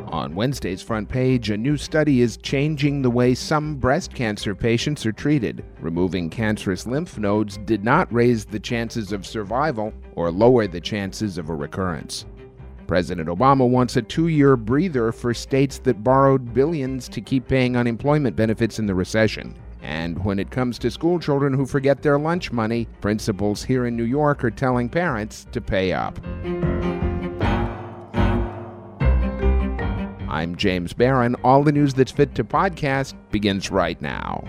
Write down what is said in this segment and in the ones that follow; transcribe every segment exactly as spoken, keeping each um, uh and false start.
On Wednesday's front page, a new study is changing the way some breast cancer patients are treated. Removing cancerous lymph nodes did not raise the chances of survival or lower the chances of a recurrence. President Obama wants a two-year breather for states that borrowed billions to keep paying unemployment benefits in the recession. And when it comes to school children who forget their lunch money, principals here in New York are telling parents to pay up. I'm James Barron. All the news that's fit to podcast begins right now.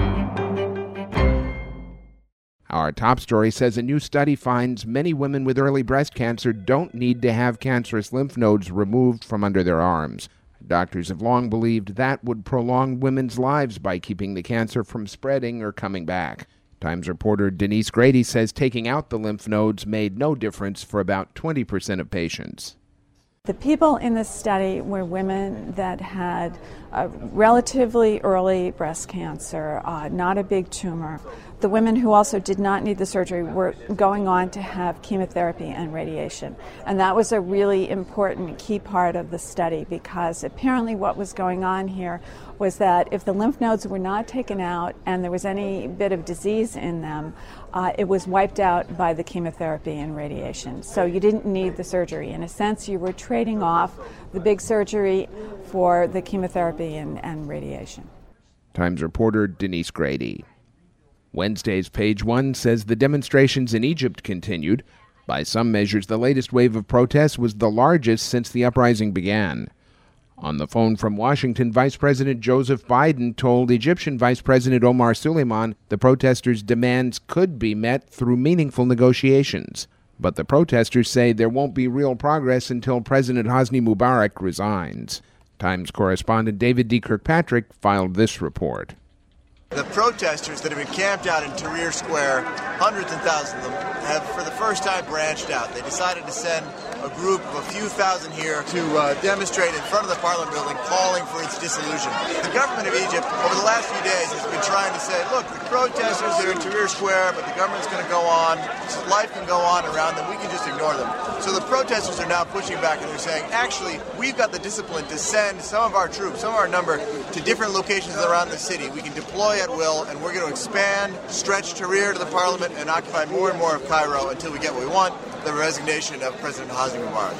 Our top story says a new study finds many women with early breast cancer don't need to have cancerous lymph nodes removed from under their arms. Doctors have long believed that would prolong women's lives by keeping the cancer from spreading or coming back. Times reporter Denise Grady says taking out the lymph nodes made no difference for about twenty percent of patients. The people in this study were women that had a relatively early breast cancer, uh, not a big tumor. The women who also did not need the surgery were going on to have chemotherapy and radiation. And that was a really important key part of the study, because apparently what was going on here was that if the lymph nodes were not taken out and there was any bit of disease in them, uh, it was wiped out by the chemotherapy and radiation. So you didn't need the surgery. In a sense, you were trading off the big surgery for the chemotherapy and, and radiation. Times reporter Denise Grady. Wednesday's Page One says the demonstrations in Egypt continued. By some measures, the latest wave of protests was the largest since the uprising began. On the phone from Washington, Vice President Joseph Biden told Egyptian Vice President Omar Suleiman the protesters' demands could be met through meaningful negotiations. But the protesters say there won't be real progress until President Hosni Mubarak resigns. Times correspondent David D. Kirkpatrick filed this report. The protesters that have been camped out in Tahrir Square, hundreds and thousands of them, have for the first time branched out. They decided to send a group of a few thousand here to uh, demonstrate in front of the Parliament building, calling for its dissolution. The government of Egypt, over the last few days, has been trying to say, look, the protesters are in Tahrir Square, but the government's going to go on. Life can go on around them. We can just ignore them. So the protesters are now pushing back, and they're saying, actually, we've got the discipline to send some of our troops, some of our number, to different locations around the city. We can deploy at will, and we're going to expand, stretch Tahrir to the Parliament, and occupy more and more of Cairo until we get what we want, the resignation of President Hosni Mubarak.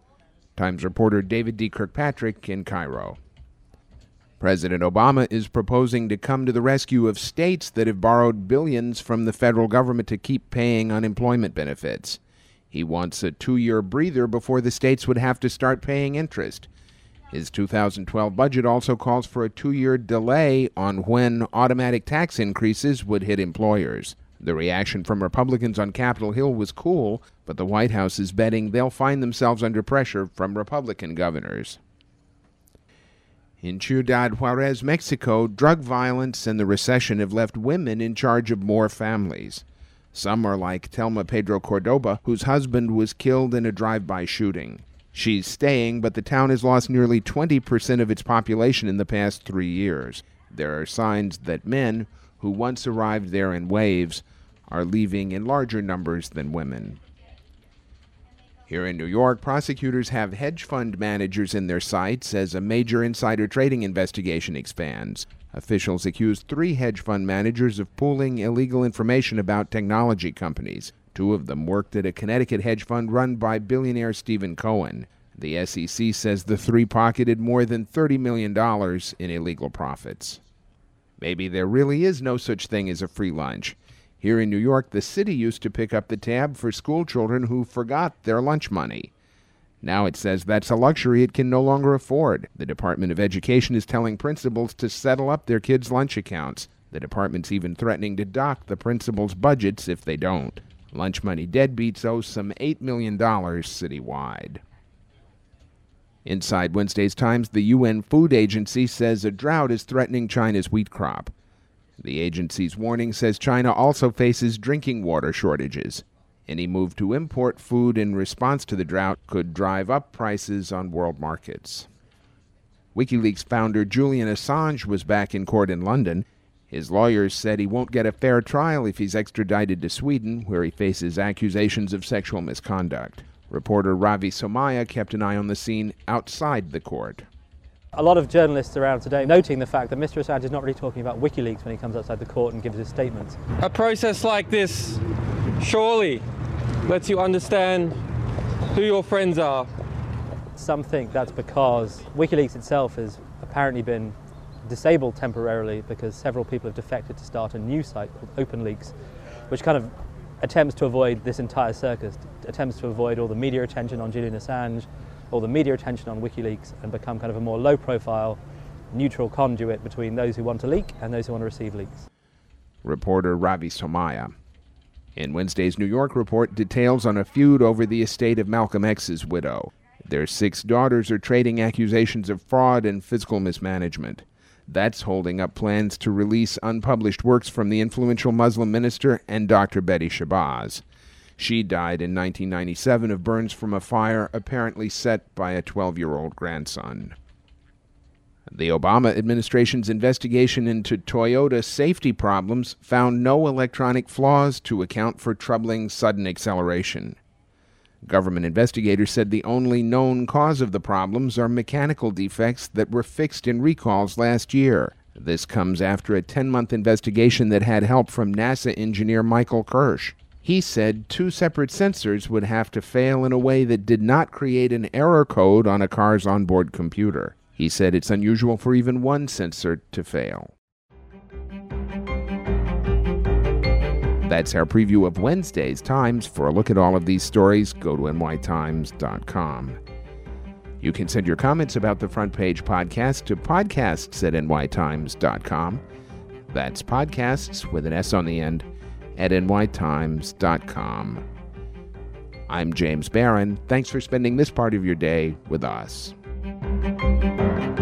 Times reporter David D. Kirkpatrick in Cairo. President Obama is proposing to come to the rescue of states that have borrowed billions from the federal government to keep paying unemployment benefits. He wants a two-year breather before the states would have to start paying interest. His two thousand twelve budget also calls for a two-year delay on when automatic tax increases would hit employers. The reaction from Republicans on Capitol Hill was cool, but the White House is betting they'll find themselves under pressure from Republican governors. In Ciudad Juarez, Mexico, drug violence and the recession have left women in charge of more families. Some are like Telma Pedro Cordoba, whose husband was killed in a drive-by shooting. She's staying, but the town has lost nearly twenty percent of its population in the past three years. There are signs that men, who once arrived there in waves, are leaving in larger numbers than women. Here in New York, prosecutors have hedge fund managers in their sights as a major insider trading investigation expands. Officials accuse three hedge fund managers of pooling illegal information about technology companies. Two of them worked at a Connecticut hedge fund run by billionaire Stephen Cohen. The S E C says the three pocketed more than thirty million dollars in illegal profits. Maybe there really is no such thing as a free lunch. Here in New York, the city used to pick up the tab for school children who forgot their lunch money. Now it says that's a luxury it can no longer afford. The Department of Education is telling principals to settle up their kids' lunch accounts. The department's even threatening to dock the principals' budgets if they don't. Lunch money deadbeats owe some eight million dollars citywide. Inside Wednesday's Times, the U N Food Agency says a drought is threatening China's wheat crop. The agency's warning says China also faces drinking water shortages. Any move to import food in response to the drought could drive up prices on world markets. WikiLeaks founder Julian Assange was back in court in London. His lawyers said he won't get a fair trial if he's extradited to Sweden, where he faces accusations of sexual misconduct. Reporter Ravi Somaya kept an eye on the scene outside the court. A lot of journalists around today noting the fact that Mister Assange is not really talking about WikiLeaks when he comes outside the court and gives his statements. A process like this surely lets you understand who your friends are. Some think that's because WikiLeaks itself has apparently been disabled temporarily because several people have defected to start a new site called OpenLeaks, which kind of attempts to avoid this entire circus, attempts to avoid all the media attention on Julian Assange, all the media attention on WikiLeaks, and become kind of a more low-profile, neutral conduit between those who want to leak and those who want to receive leaks. Reporter Ravi Somaya. In Wednesday's New York report, details on a feud over the estate of Malcolm X's widow. Their six daughters are trading accusations of fraud and fiscal mismanagement. That's holding up plans to release unpublished works from the influential Muslim minister and Doctor Betty Shabazz. She died in nineteen ninety-seven of burns from a fire apparently set by a twelve-year-old grandson. The Obama administration's investigation into Toyota safety problems found no electronic flaws to account for troubling sudden acceleration. Government investigators said the only known cause of the problems are mechanical defects that were fixed in recalls last year. This comes after a ten-month investigation that had help from NASA engineer Michael Kirsch. He said two separate sensors would have to fail in a way that did not create an error code on a car's onboard computer. He said it's unusual for even one sensor to fail. That's our preview of Wednesday's Times. For a look at all of these stories, go to N Y Times dot com. You can send your comments about the Front Page podcast to podcasts at N Y Times dot com. That's podcasts with an S on the end at N Y Times dot com. I'm James Barron. Thanks for spending this part of your day with us.